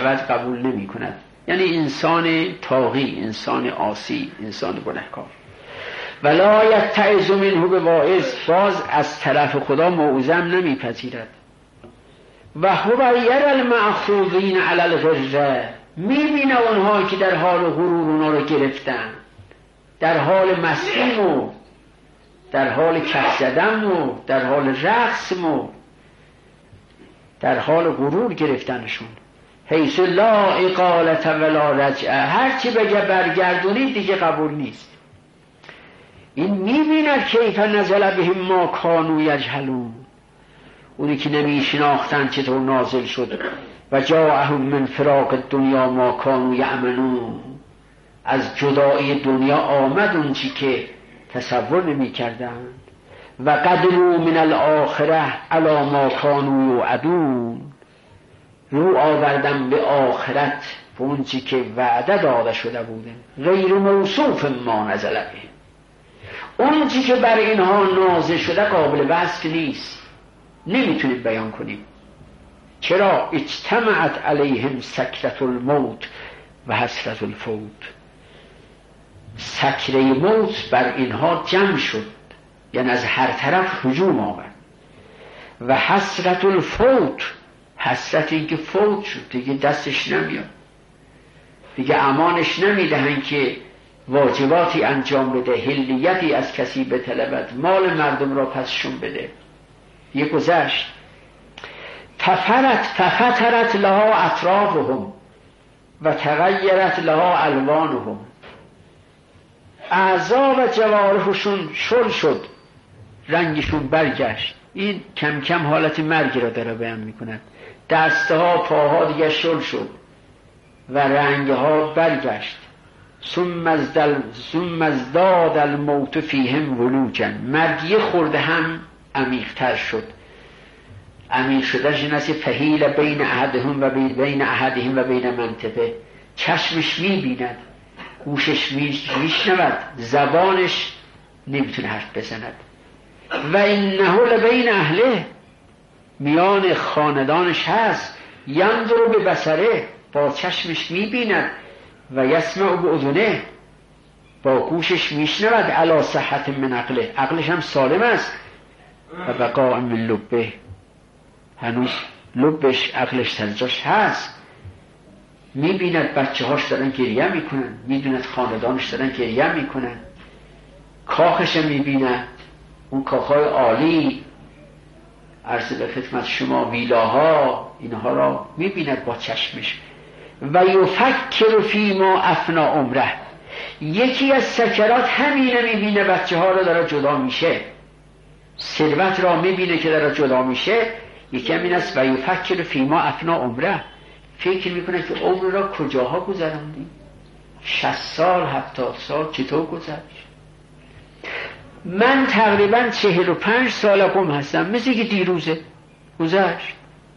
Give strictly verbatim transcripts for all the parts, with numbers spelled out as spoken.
شود قبول نمی کند. یعنی انسان طاغی، انسان عاصی، انسان گنهکار. ولا یتعظ منه بواعظ، باز از طرف خدا موعظه نمیپذیرد. و هو یری المأخوذین علی الغره، میبینه اونها که در حال غرور اونا رو گرفتن، در حال مستی و در حال کف زدن و در حال رقص و در حال غرور گرفتنشون. حیث لا اقالت ولا رجعه، هرچی بگه برگردونی دیگه قبول نیست. این میبیند کیف نزل بهم ما کانوا یجهلون، اونی که نمی شناختن چطور نازل شد. و جاءهم من فراق الدنیا ما کانوا یأمنون، از جدایی دنیا آمد اون چی که تصور نمی کردن. و قدموا من الاخره علی ما کانوا یوعدون، رو آوردن به آخرت به اون چی که وعده داده شده بوده. غیر موصوف ما نزل بهم، اون چی که بر اینها نازل شده قابل وصف نیست، نمیتونیم بیان کنیم. چرا؟ اجتمعت علیهم سکرة الموت و حسرة الفوت، سکره موت بر اینها جمع شد، یعنی از هر طرف هجوم آمد. و حسرة الفوت، حسرت این که فوت شد، دیگه دستش نمیاد، دیگه امانش نمیدهن که واجباتی انجام بده، حلیتی از کسی بطلبد، مال مردم را پسشون بده، یه گذشت. ففرت ففترت لها اطرافهم و تغیرت لها الوانهم، اعضا و جوارحشون شل شد، رنگشون برگشت. این کم کم حالت مرگ را داره بیان میکند. دستها پاها دیگه شل شد و رنگها برگشت. ثم ازداد الموت فیهم ولوجا، مرگی خورده هم عمیق‌تر شد. عمیق شدهش این است فحیل بین احدهم و بین احدهم و بین منطقه، چشمش میبیند، گوشش میشنود، زبانش نمیتونه حرف بزند. و انه لبین اهله، میان خاندانش هست. ینظر به بصره، با چشمش میبیند. و یسمع به اذنه، با گوشش میشنود. علی صحت من عقله، عقلش هم سالم است. و بقاء من لبه، هنوز لبش عقلش سرجاش هست. میبیند بچه هاش دارن گریه میکنن، میدوند خاندانش دارن گریه میکنن. کاخش میبیند، اون کاخهای عالی، عرض به خدمت شما ویلاها، اینها را میبیند با چشمش. و یفکر فی ما افنا عمره، یکی از سکرات همینه، میبینه بچه ها را داره جدا میشه، ثروت را میبینه که داره جدا میشه. یکی همین است و یفکر فی ما افنا عمره، فکر میکنه که عمر را کجاها گذراندی، شصت سال هفتاد سال چطور گذشت. من تقریبا چهل و پنج سال قم هستم، مثل که دیروزه گذشت.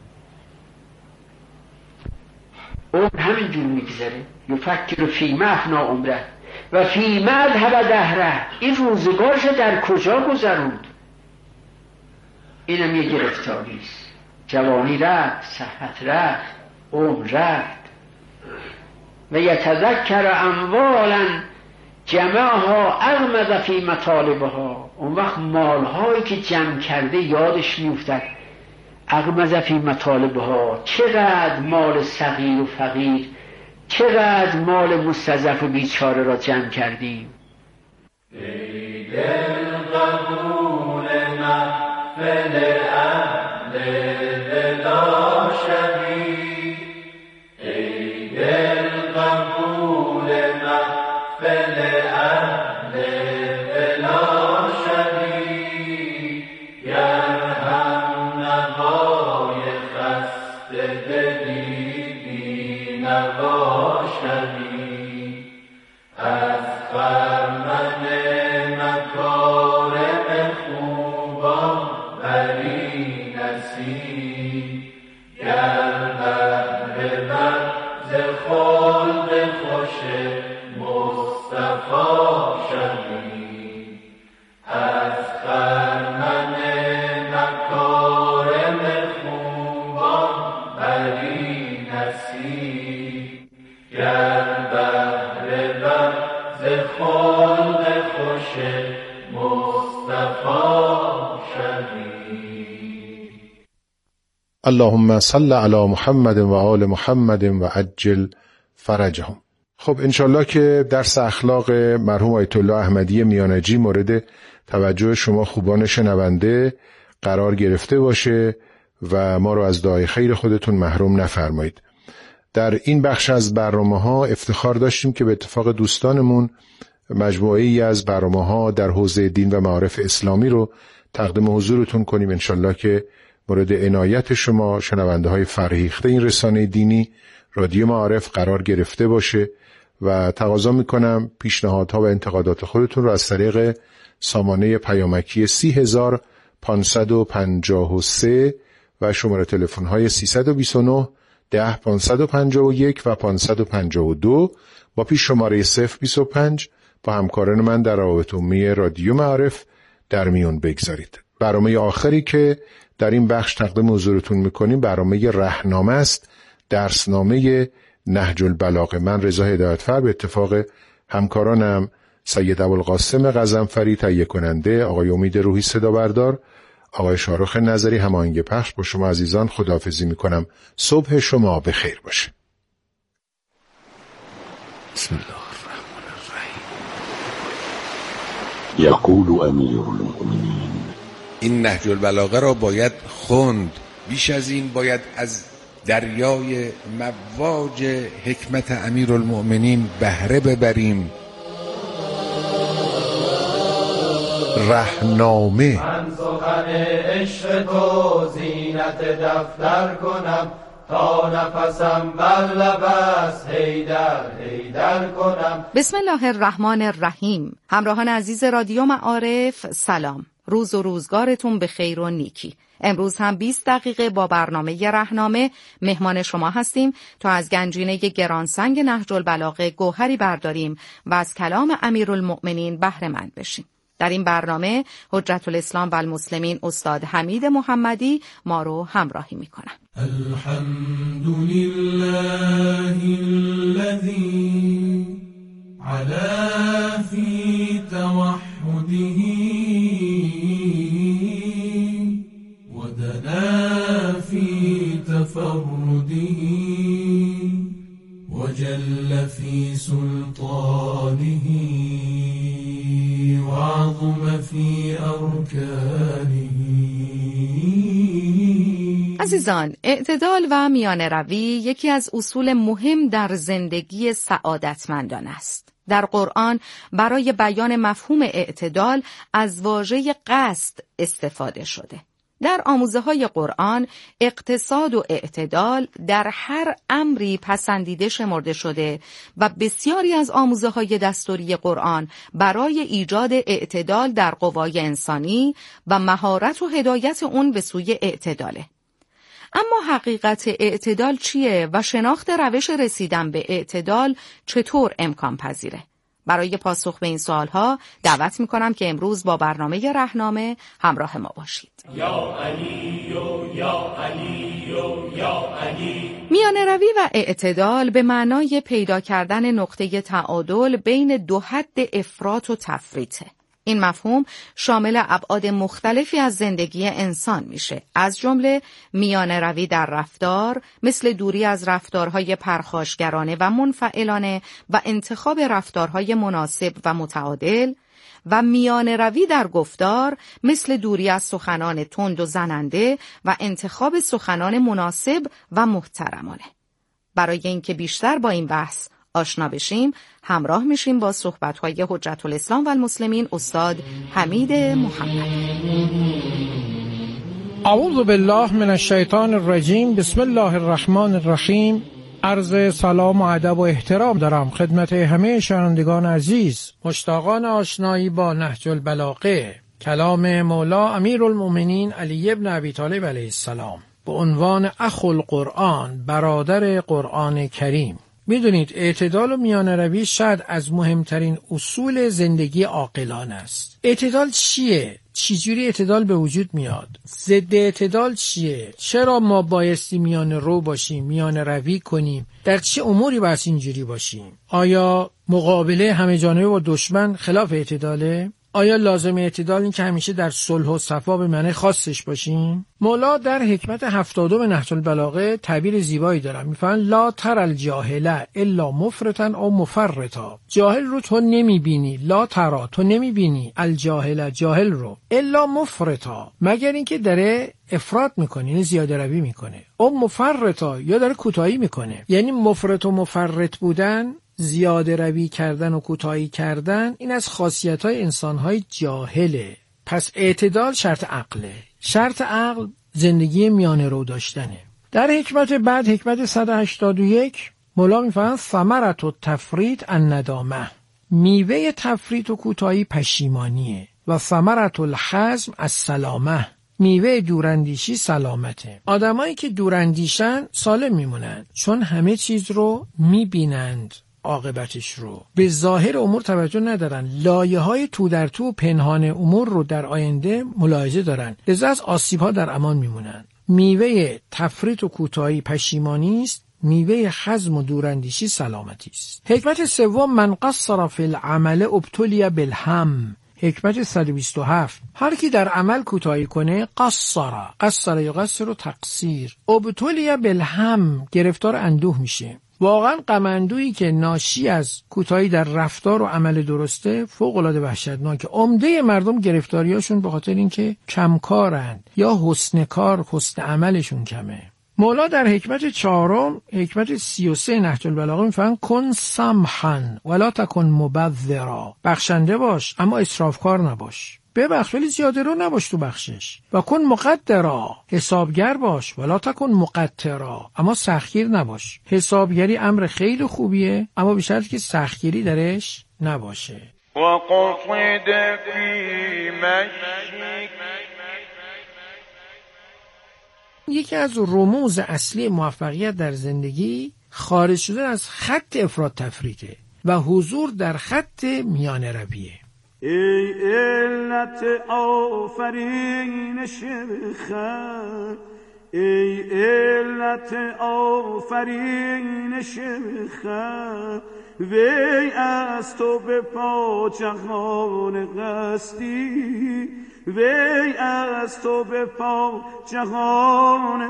عمر همینجور میگذره. یفکر فی ما افنا عمره و فی ما اذهب دهره، این روزگارش در کجا گذروند. اینم یه گرفتاری است. جوانی رفت، صحت رفت، عمر رفت. و یتذکر اموالا جمعها اغمض فی مطالبها، اون وقت مالهایی که جمع کرده یادش میافتد. اغمض فی مطالبها، چقدر مال صغیر و فقیر، چقدر مال مستضعف و بیچاره را جمع کردیم. ای دل قبول محفل اهل دلا شوی، ای دل قبول محفل اهل دلا شوی، گر هم نوای خسته دلی بی نوا شوی، از خرمن مکارم خوبان بری نصیب، گر بهره بر ز خلق خوش مصطفی شوی، از خرمن مکارم خوبان بری نصیب. گر بهر لحظ خلق خوش مصطفی شوی. اللهم صل علی محمد و آل محمد و عجل فرجهم. خب انشالله که درس اخلاق مرحوم آیت الله احمدی میانجی مورد توجه شما خوبان شنونده قرار گرفته باشه و ما رو از دعای خیر خودتون محروم نفرمایید. در این بخش از برنامه ها افتخار داشتیم که به اتفاق دوستانمون مجموعه ای از برنامه ها در حوزه دین و معارف اسلامی رو تقدیم حضورتون کنیم. انشالله که مورد عنایت شما شنونده های فرهیخته این رسانه دینی رادیو معارف قرار گرفته باشه و تقاضا میکنم پیشنهادها و انتقادات خودتون رو از طریق سامانه پیامکی سی هزار پانصد و پنجاه و سه و شماره تلفن های سیصد و بیست و نه ده پانصد و پنجاه و یک و پانصد و پنجاه و دو با پیش شماره صفر بیست و پنج با همکاران من در روابط عمومی رادیو معارف در میون بگذارید. برنامه آخری که در این بخش تقدیم حضورتون میکنیم برنامه رهنامه است، درسنامه نهج البلاغه. من رضا هدایتفر به اتفاق همکارانم سید ابوالقاسم غضنفری تهیه کننده، آقای امید روحی صدا بردار، آقای شارخ نظری هماهنگ پخش با شما عزیزان خداحافظی میکنم. صبح شما بخیر باشه. بسم الله الرحمن الرحیم. یقول امیر المؤمنین. این نهج البلاغه را باید خوند، بیش از این باید از دریای مواج حکمت امیرالمؤمنین بهره ببریم. رهنامه. من سخن عشق تو زینت دفتر کنم، تا نفسم بر لب است حیدر حیدر کنم. بسم الله الرحمن الرحیم. همراهان عزیز رادیو معارف سلام، روز و روزگارتون به خیر و نیکی. امروز هم بیست دقیقه با برنامه رهنامه مهمان شما هستیم تا از گنجینه گرانسنگ نهج البلاغه گوهری برداریم و از کلام امیرالمؤمنین بهره مند بشیم. در این برنامه حجت الاسلام و المسلمین استاد حمید محمدی ما رو همراهی میکنن. الحمد لله الذی علا فی توحده و دنا فی تفرده و جل فی سلطانه وعظم فی ارکانه. عزیزان، اعتدال و میانه روی یکی از اصول مهم در زندگی سعادتمندان است. در قرآن برای بیان مفهوم اعتدال از واژه قصد استفاده شده. در آموزه‌های قرآن اقتصاد و اعتدال در هر امری پسندیده شمرده شده و بسیاری از آموزه‌های دستوری قرآن برای ایجاد اعتدال در قوای انسانی و مهارت و هدایت اون به سوی اعتداله. اما حقیقت اعتدال چیه و شناخت روش رسیدن به اعتدال چطور امکان پذیره؟ برای پاسخ به این سوالها دعوت میکنم که امروز با برنامه رهنامه همراه ما باشید. یا علی و یا علی و یا علی. میانه روی و اعتدال به معنای پیدا کردن نقطه تعادل بین دو حد افراط و تفریطه. این مفهوم شامل ابعاد مختلفی از زندگی انسان میشه، از جمله میانه روی در رفتار مثل دوری از رفتارهای پرخاشگرانه و منفعلانه و انتخاب رفتارهای مناسب و متعادل، و میانه روی در گفتار مثل دوری از سخنان تند و زننده و انتخاب سخنان مناسب و محترمانه. برای اینکه بیشتر با این بحث آشنا بشیم همراه میشیم با صحبت‌های حجت الاسلام و المسلمین استاد حمید محمدی. اعوذ بالله من الشیطان الرجیم. بسم الله الرحمن الرحیم. عرض سلام و ادب و احترام دارم خدمت همه شنوندگان عزیز، مشتاقان آشنایی با نهج البلاغه، کلام مولا امیرالمؤمنین علی ابن ابی طالب علیه السلام به عنوان اخو القرآن، برادر قرآن کریم. میدونید اعتدال و میانه روی شاید از مهمترین اصول زندگی عاقلانه است. اعتدال چیه؟ چجوری اعتدال به وجود میاد؟ ضد اعتدال چیه؟ چرا ما بایستی میانه رو باشیم، میانه روی کنیم؟ در چه اموری باید اینجوری باشیم؟ آیا مقابله همه جانبه با دشمن خلاف اعتداله؟ آیا لازم اعتدال این که همیشه در صلح و صفا به معنی خاصش باشیم؟ مولا در حکمت هفتادم نهج البلاغه تعبیر زیبایی دارن، میفرمایند لا تر الجاهل الا مفرطا او مفرطا. جاهل رو تو نمیبینی، لا ترا تو نمیبینی، الجاهل جاهل رو، الا مفرطا مگر اینکه داره افراط میکنه، یعنی زیاده روی میکنه، او مفرطا یا داره کوتاهی میکنه. یعنی مفرط و مفرط بودن، زیاده روی کردن و کوتاهی کردن، این از خاصیت‌های انسان‌های جاهله. پس اعتدال شرط عقله. شرط عقل زندگی میانه رو داشتنه. در حکمت بعد، حکمت صد و هشتاد و یک، مولا می‌فرماید ثمرة التفریط الندامه. میوه تفریط و کوتاهی پشیمانیه. و ثمرة الحزم السلامه. میوه دوراندیشی سلامته. آدمایی که دوراندیشن سالم میمونن، چون همه چیز رو میبینند، عاقبتش رو به ظاهر امور توجه ندارن، لایه های تو در تو پنهان امور رو در آینده ملاحظه دارن، لذا از آسیب ها در امان میمونن. میوه تفریط و کوتاهی پشیمانی است، میوه حزم و دوراندیشی سلامتی است. حکمت سوم، من قصر فی العمل ابتلی بالهم. حکمت صد و بیست و هفت، هر کی در عمل کوتاهی کنه، قصر قصر یقصر و تقصیر، ابتلی بالهم گرفتار اندوه میشه. واقعا غم اندوهی که ناشی از کوتاهی در رفتار و عمل درسته فوق العاده وحشتناکه. عمده مردم گرفتاریاشون به خاطر اینکه کمکارند یا حسن کار، حسن عملشون کمه. مولا در حکمت چهارم، حکمت سی و سه نهج البلاغه میفرماید کن سمحا ولا تکن مبذرا. بخشنده باش اما اسرافکار نباش. ببخش ولی زیاده رو نباش تو بخشش. و کن مقدرا. حسابگر باش ولا تکن مقترا. اما سختگیر نباش. حسابگری امر خیلی خوبیه اما به شرطی که سختگیری درش نباشه. و قصد فی مشیک. یکی از رموز اصلی موفقیت در زندگی خارج شدن از خط افراط تفریطه و حضور در خط میانه رویه. ای علت آفرینش خیر، ای علت آفرینش خیر، وی از تو به پا جهان قصدی، وی از تو به پا جهان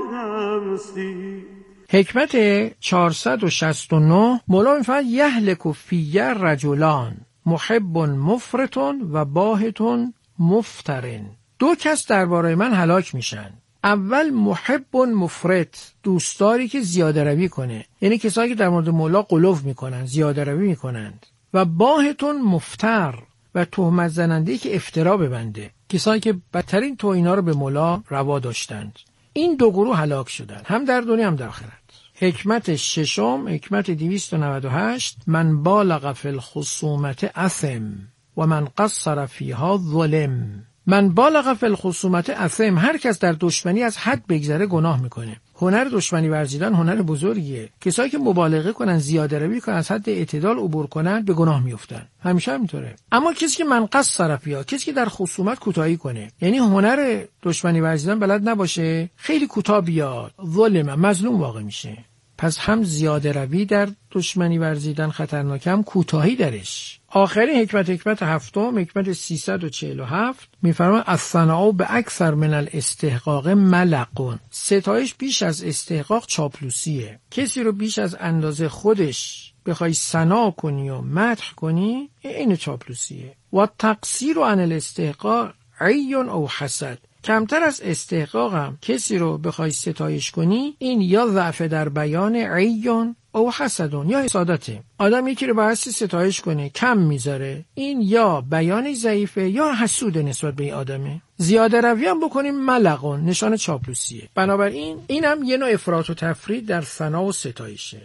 قصدی. حکمت چهارصد و شصت و نه، مولا میفرماید یهلک فی رجلان محب مفرط و باهت مفترن. دو کس درباره من هلاک میشن. اول محب مفرط، دوستداری که زیاده روی کنه، یعنی کسایی که در مورد مولا غلو میکنن، زیاده روی میکنند. و باهت مفتر، و تهمت زننده که افترا ببنده، کسایی که بدترین توهینا رو به مولا روا داشتند. این دو گروه هلاک شدند، هم در دنیا هم در آخرت. حکمت ششم، حکمت دویست و نود و هشت، من بالغ فی الخصومت اثم و من قصر فیها ظلم. من بالغ فی الخصومت اثم، هر کس در دشمنی از حد بگذره گناه میکنه. هنر دشمنی ورزیدن هنر بزرگیه. کسایی که مبالغه کنن، زیاده روی کنن، از حد اعتدال عبور کنن، به گناه میافتن. همیشه همینطوره. اما کسی که من قصر فیها، کسی که در خصومت کوتاهی کنه، یعنی هنر دشمنی ورزیدن بلد نباشه، خیلی کوتاه بیاد، ظلم، مظلوم واقع میشه. پس هم زیاده روی در دشمنی ورزیدن خطرناکه، هم کوتاهی درش. آخرین حکمت، حکمت هفتم، حکمت سیصد و چهل و هفت، میفرماید الثناء به اکثر من الاستحقاق ملقون. ستایش بیش از استحقاق چاپلوسیه. کسی رو بیش از اندازه خودش بخوای ثنا کنی و مدح کنی، این چاپلوسیه. و تقصیر عن الاستحقاق عیون او حسد. کمتر از استحقاق هم کسی رو بخوای ستایش کنی، این یا ضعف در بیان عیون او حسدون، یا حسادته. آدم یکی رو باید ستایش کنه کم میذاره، این یا بیان ضعیفه یا حسود نسبت به این آدمه. زیاده روی هم بکنیم ملقون، نشان چاپلوسیه. بنابراین اینم یه نوع افراط و تفرید در ثنا و ستایشه.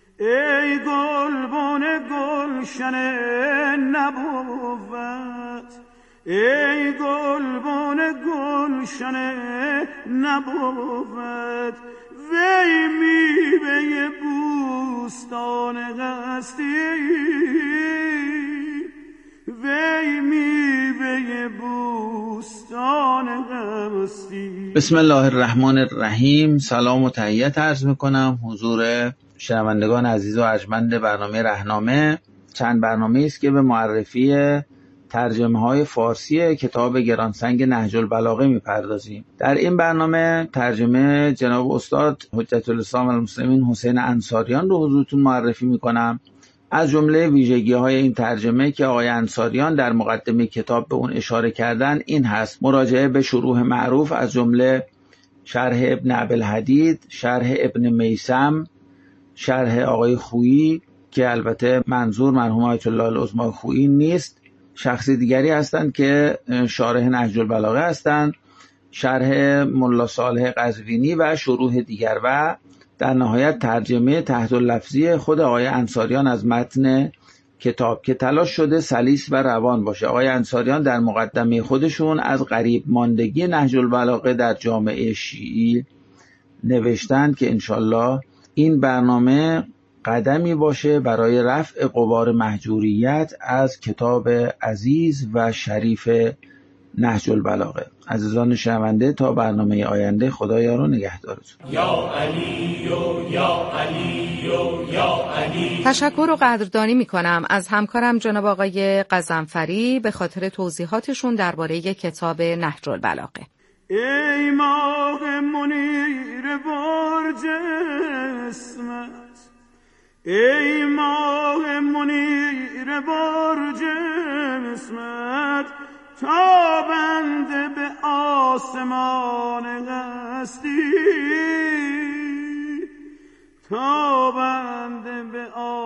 ای گلبن گلشن نبوت، ای گلبن گلشن نبوت، وی میوه بوستان هستی، وی میوه بوستان هستی. بسم الله الرحمن الرحیم. سلام و تحیت عرض میکنم حضور شنوندگان عزیز و ارجمند برنامه رهنامه. چند برنامه است که به معرفی ترجمه های فارسی کتاب گرانسنگ نهج البلاغه میپردازیم. در این برنامه ترجمه جناب استاد حجت الاسلام والمسلمین حسین انصاریان رو حضورتون معرفی میکنم. از جمله ویژگی های این ترجمه که آقای انصاریان در مقدمه کتاب به اون اشاره کردن این هست: مراجعه به شروح معروف از جمله شرح ابن ابوالحدید، شرح ابن میثم، شرح آقای خویی که البته منظور مرحوم آیت الله العظمی خویی نیست، شخص دیگری هستند که شارح نهج البلاغه هستند، شرح ملا صالح قزوینی و شروح دیگر و در نهایت ترجمه تحت اللفظی خود آقای انصاریان از متن کتاب که تلاش شده سلیس و روان باشه. آقای انصاریان در مقدمه خودشون از غریب ماندگی نهج البلاغه در جامعه شیعی نوشتند که انشالله این برنامه قدمی باشه برای رفع غبار مهجوریت از کتاب عزیز و شریف نهج البلاغه. عزیزان شنونده، تا برنامه آینده خدا یار و نگهدارتون. یا علی و یا علی و یا علی. تشکر و قدردانی میکنم از همکارم جناب آقای قزنفری به خاطر توضیحاتشون درباره کتاب نهج البلاغه. ای ماه منیر برج اسمت، ای ماه منیر برج اسمت، تابنده به آسمان هستی، تابنده به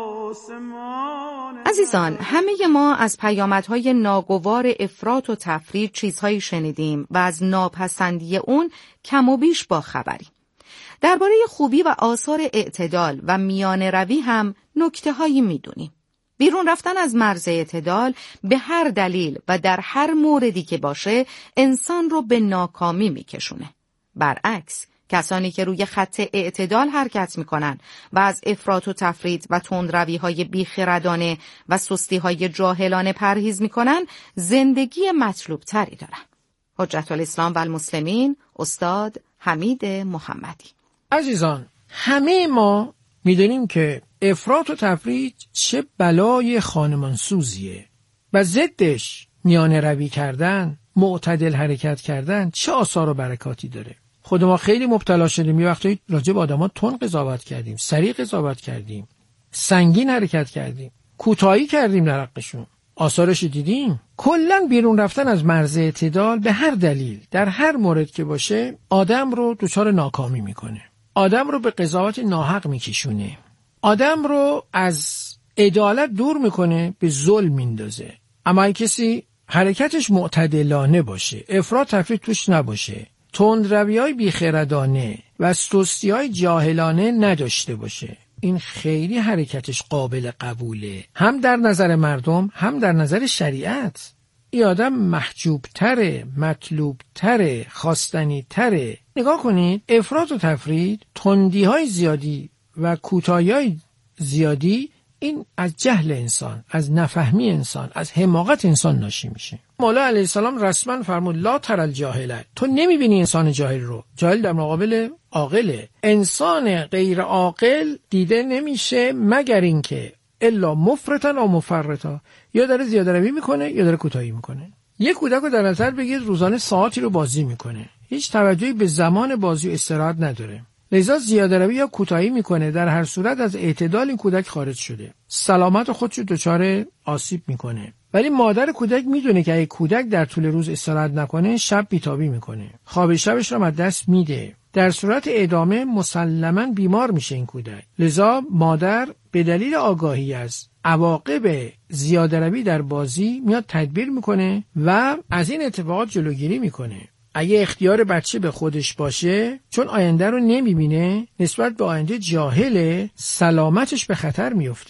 آسمان. عزیزان، همه ما از پیامدهای ناگوار افراط و تفرید چیزهایی شنیدیم و از ناپسندی اون کم و بیش با خبریم. درباره خوبی و آثار اعتدال و میانه روی هم نکته هایی میدونیم. بیرون رفتن از مرز اعتدال به هر دلیل و در هر موردی که باشه انسان رو به ناکامی میکشونه. برعکس، کسانی که روی خط اعتدال حرکت میکنن و از افراط و تفرید و تندروی های بیخردانه و سستی های جاهلانه پرهیز میکنن زندگی مطلوب تری دارن. حجت الاسلام والمسلمین استاد حمید محمدی. عزیزان، همه ما میدونیم که افراط و تفرید چه بلای خانمانسوزیه و ضدش میانه روی کردن، معتدل حرکت کردن چه آثار و برکاتی داره. خود ما خیلی مبتلا شدیم، یه وقتی راجع به آدما تند قضاوت کردیم، سریع قضاوت کردیم، سنگین حرکت کردیم، کوتاهی کردیم در حقشون. آثارش دیدیم. کلا بیرون رفتن از مرز اعتدال به هر دلیل در هر مورد که باشه آدم رو دچار ناکامی میکنه، آدم رو به قضاوت ناحق میکشونه، آدم رو از عدالت دور میکنه، به ظلم میندازه. اما اگه کسی حرکتش معتدلانه باشه، افراط تفرید توش نباشه، تندروی‌های بیخردانه و سستی‌های جاهلانه نداشته باشه، این خیلی حرکتش قابل قبوله، هم در نظر مردم هم در نظر شریعت. این آدم محجوب تره، مطلوب تره، خواستنی تره. نگاه کنید، افراط و تفرید، تندی های زیادی و کوتاهی های زیادی، این از جهل انسان، از نفهمی انسان، از حماقت انسان ناشی میشه. مولا علیه السلام رسما فرمود لا تر الجاهل، تو نمیبینی انسان جاهل رو. جاهل در مقابل عاقله. انسان غیر عاقل دیده نمیشه مگر اینکه الا مفرطا او مفرطا، یا داره زیاده روی میکنه یا داره کوتاهی میکنه. یک کودک رو در نظر بگید روزانه ساعتی رو بازی میکنه، هیچ توجهی به زمان بازی و استراحت نداره، لذا زیاده روی یا کوتاهی میکنه. در هر صورت از اعتدال این کودک خارج شده، سلامت خودش رو دچار آسیب میکنه. ولی مادر کودک میدونه که اگه کودک در طول روز استراحت نکنه شب بیتابی میکنه، خواب شبش رو از دست میده، در صورت ادامه مسلماً بیمار میشه این کودک. لذا مادر به دلیل آگاهی از عواقب زیاده روی در بازی میاد تدبیر میکنه و از این اتفاقات جلوگیری میکنه. اگه اختیار بچه به خودش باشه، چون آینده رو نمیبینه، نسبت به آینده جاهله، سلامتش به خطر میفته.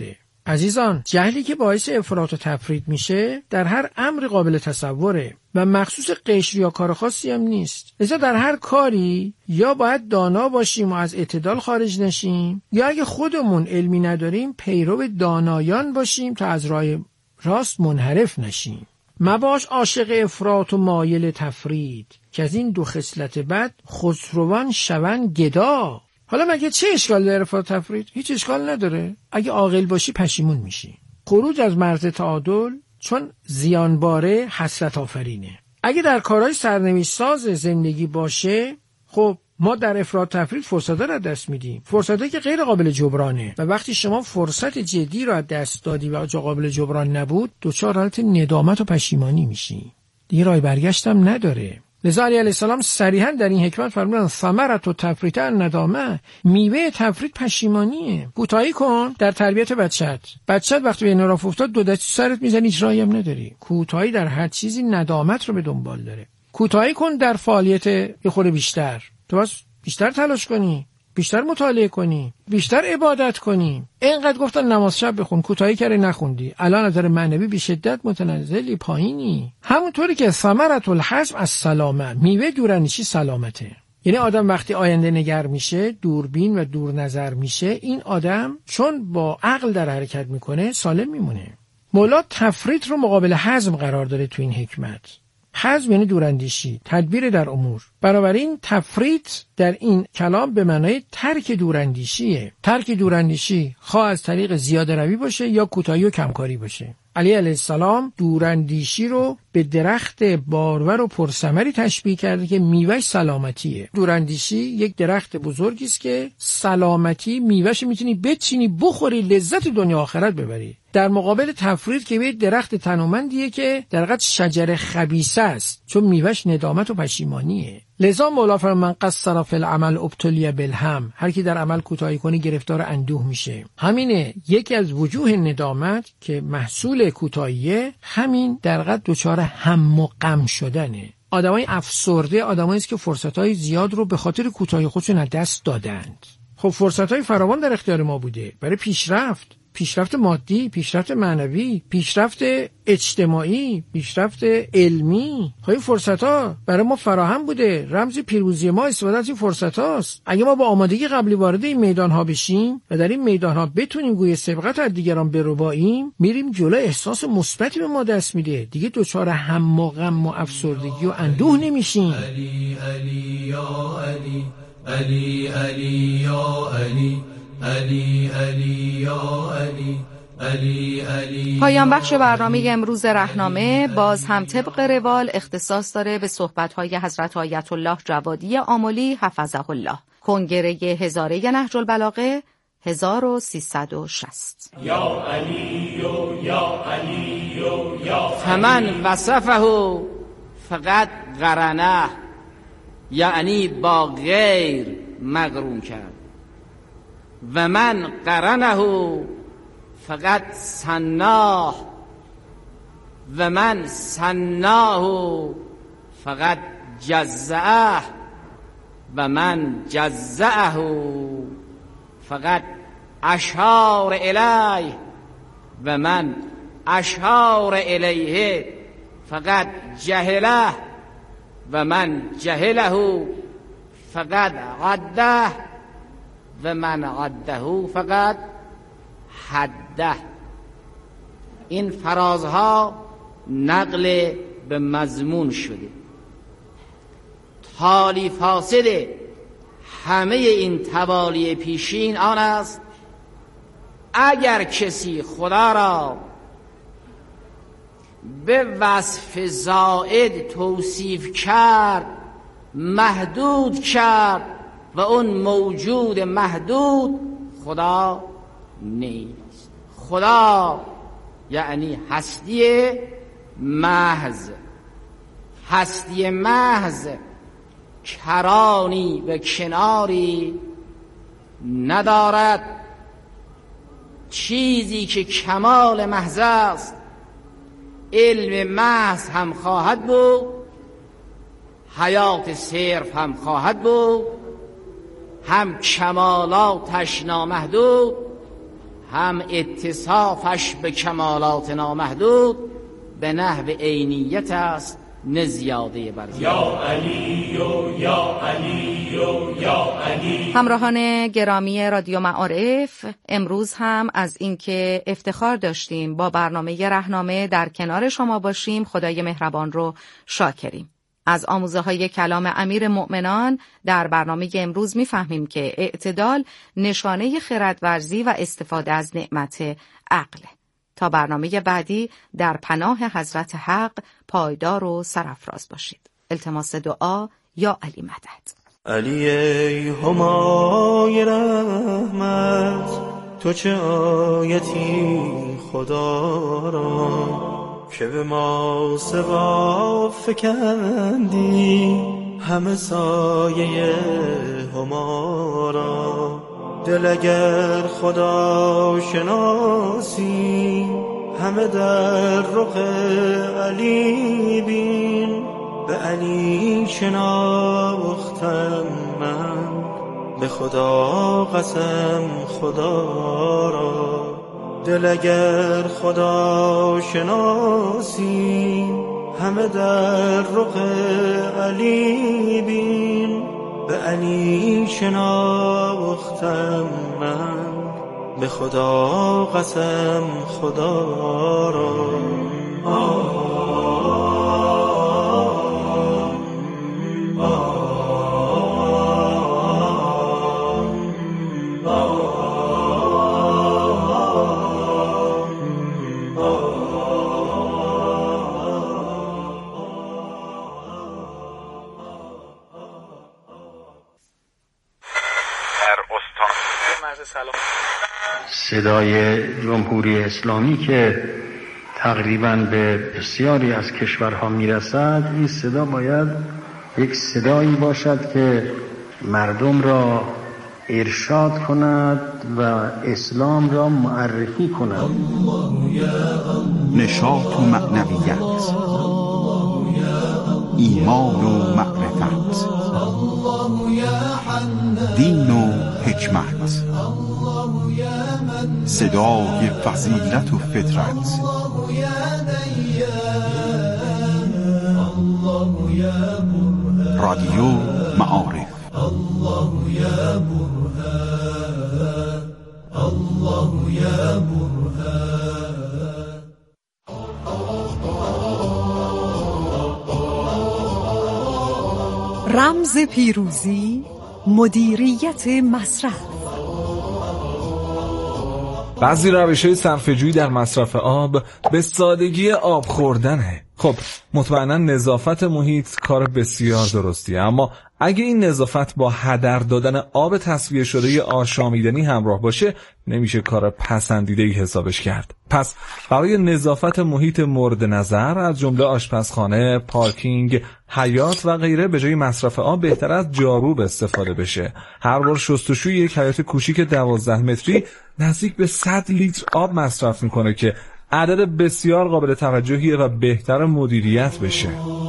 عزیزان، جهلی که باعث افراط و تفرید میشه در هر امر قابل تصوره و مخصوص قشر یا کار خاصی هم نیست. لذا در هر کاری یا باید دانا باشیم و از اعتدال خارج نشیم، یا اگه خودمون علمی نداریم پیرو دانایان باشیم تا از راه راست منحرف نشیم. مباش عاشق افراط و مایل تفرید که از این دو خصلت بد خسروان شون گدا. حالا مگه چه اشکال داره افراط و تفرید؟ هیچ اشکال نداره. اگه عاقل باشی پشیمون میشی. خروج از مرز تعادل چون زیانباره حسرت آفرینه. اگه در کارهای سرنوشت ساز زندگی باشه، خب ما در افراط تفرید فرصت‌ها رو از دست میدیم، فرصتایی که غیر قابل جبرانه، و وقتی شما فرصت جدی رو از دست دادی و جا قابل جبران نبود، دچار حالت ندامت و پشیمانی میشی، دیگه راه برگشت هم نداره. لذا علی علیه السلام صریحا در این حکمت فرمودن ثمرة التفریط الندامه، میوه تفرید پشیمانیه. کوتاهی کن در تربیت بچت. بچت وقتی به انحراف افتاد دو دستی سرت میزنی، هیچ راهی هم نداری. کوتاهی در هر چیزی ندامت رو به دنبال داره. کوتاهی کن در فعالیت یه خورده بیشتر. تو بس بیشتر تلاش کنی، بیشتر مطالعه کنی، بیشتر عبادت کنی. اینقدر گفتن نماز شب بخون، کوتاهی کردی نخوندی، الان نظر معنوی به شدت متنزلی پایینی. همونطوری که ثمرة الحزم از سلامه، میوه دوراندیشی سلامته. یعنی آدم وقتی آینده نگر میشه، دوربین و دور نظر میشه، این آدم چون با عقل در حرکت میکنه سالم میمونه. مولا تفرید رو مقابل حزم قرار داره تو این حکمت. حزم یعنی دوراندیشی، تدبیر در امور. بنابراین تفرید در این کلام به معنای ترک دوراندیشیه. ترک دوراندیشی خواه از طریق زیاده روی باشه یا کوتاهی و کمکاری باشه. علی علیه السلام دوراندیشی رو به درخت بارور و پرثمری تشبیه کرده که میوهش سلامتیه. دوراندیشی یک درخت بزرگی است که سلامتی میوهش میتونی بچینی، بخوری، لذت دنیا آخرت ببری. در مقابل تفرید که به درخت تنومندیه که در حقیقت شجر خبیثه است، چون میوهش ندامت و پشیمانیه. لذا مولا فرمان من قصر فی العمل ابتلی بالهم، هر کی در عمل کوتاهی کنه گرفتار اندوه میشه. همینه یکی از وجوه ندامت که محصول کوتاهیه، همین در حقیقت دچار هم و غم شدنه. آدمای افسرده آدمایی است که فرصتای زیاد رو به خاطر کوتاهی خودشون از دست دادند. خب فرصتای فراوان در اختیار ما بوده برای پیشرفت، پیشرفت مادی، پیشرفت معنوی، پیشرفت اجتماعی، پیشرفت علمی. خب این فرصت‌ها برای ما فراهم بوده. رمز پیروزی ما استفاده از این فرصت‌هاست. اگه ما با آمادگی قبلی وارد این میدان‌ها بشیم و در این میدان‌ها بتونیم گوی سبقت از دیگران برباییم، میریم جلو، احساس مثبتی به ما دست میده. دیگه دچار هم و غم و افسردگی و اندوه نمیشیم. علی علی یا علی، علی علی یا علی، علی علی یا علی، علی علی. پایان بخش برنامه امروز رهنامه باز هم طبق روال اختصاص داره به صحبت‌های حضرت آیت الله جوادی آملی حفظه الله، کنگره هزاره نهج البلاغه هزار و سیصد و شصت. یا علی یا علی یا فمن وصفه فقط قرنه، یعنی با غیر مقرون کرد. و من قرنه فقط سناه، و من سناه فقط جزعه، و من جزعه فقط اشار الیه، و من اشار الیه فقط جهله، و من جهله فقط عده، و من عده فقط حده. این فرازها نقل به مضمون شده. تالی فاصل همه این توالی پیشین آن است اگر کسی خدا را به وصف زائد توصیف کرد، محدود کرد و اون موجود محدود خدا نیست. خدا یعنی هستی محض. هستی محض کرانی و کناری ندارد. چیزی که کمال محض است علم محض هم خواهد بود، حیات صرف هم خواهد بود، هم کمالاتش نامحدود، هم اتصافش به کمالات نامحدود به نحو عینیت است، نه زیاده بر زیاده. یا علی و یا علی و یا علی. همراهان گرامی رادیو معارف، امروز هم از اینکه افتخار داشتیم با برنامه رهنامه در کنار شما باشیم خدای مهربان رو شاکریم. از آموزه های کلام امیر مؤمنان در برنامه امروز میفهمیم که اعتدال نشانه خردورزی و استفاده از نعمت عقله. تا برنامه بعدی در پناه حضرت حق پایدار و سرافراز باشید. التماس دعا یا علی مدد. علی ای همای رحمت، تو چه آیتی خدا را که به ما سوا فکندی همه سایه هما را. دل اگر خدا شناسی همه در رخ علی بین. به علی شناختم من به خدا قسم خدا را. دل اگر خدا شناسی همه در رخ علی بین. به علی شناختم من به خدا قسم خدا را. آه صدای جمهوری اسلامی که تقریباً به بسیاری از کشورها میرسد، این صدا باید یک صدایی باشد که مردم را ارشاد کند و اسلام را معرفی کند. نشاط و معنویت، ایمان و معرفت، دین و حکمت، صدای فضیلت و فطرت. رادیو معارف. الله یا برهان، الله یا برهان. رمز پیروزی، مدیریت مصرف. بعضی روش‌های صرفه‌جویی در مصرف آب به سادگی آب خوردنه. خب مطمئنا نظافت محیط کار بسیار درستیه، اما اگه این نظافت با هدر دادن آب تصفیه شده آشامیدنی همراه باشه نمیشه کار پسندیده‌ای حسابش کرد. پس برای نظافت محیط مورد نظر از جمله آشپزخانه، پارکینگ، حیاط و غیره به جای مصرف آب بهتر از جاروب استفاده بشه. هر بار شستشوی یک حیاط کوچیک دوازده متری نزدیک به صد لیتر آب مصرف میکنه که عدد بسیار قابل توجهیه و بهتر مدیریت بشه.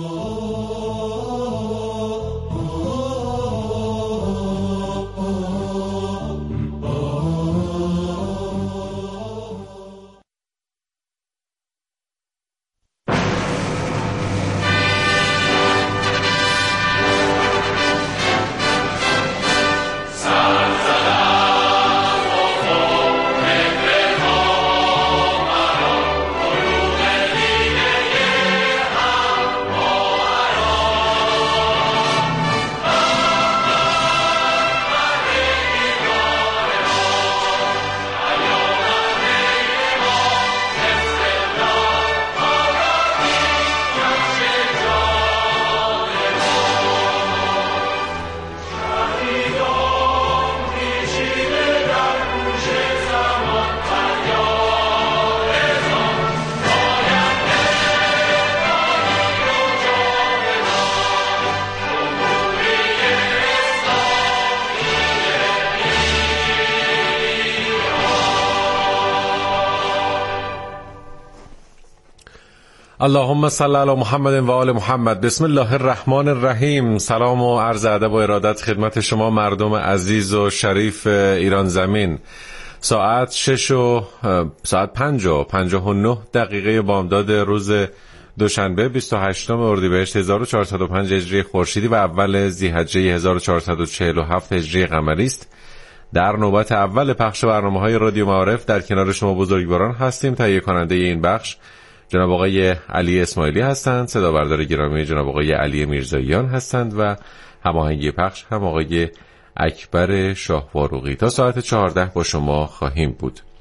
اللهم صل علی محمد و آل محمد. بسم الله الرحمن الرحیم. سلام و عرض ادب و ارادت خدمت شما مردم عزیز و شریف ایران زمین. ساعت شش و ساعت پنج و پنجاه و نه دقیقه بامداد روز دوشنبه بیست و هشتم اردیبهشت هزار و چهارصد و پنج هجری خورشیدی و اول ذی‌حجه هزار و چهارصد و چهل و هفت هجری قمری است. در نوبت اول پخش برنامه‌های رادیو معارف در کنار شما بزرگواران هستیم. تهیه کننده این بخش جناب آقای علی اسماعیلی هستند، صدا بردار گرامی جناب آقای علی میرزاییان هستند و هماهنگی پخش هم آقای اکبر شاه فاروقی. تا ساعت چهارده با شما خواهیم بود.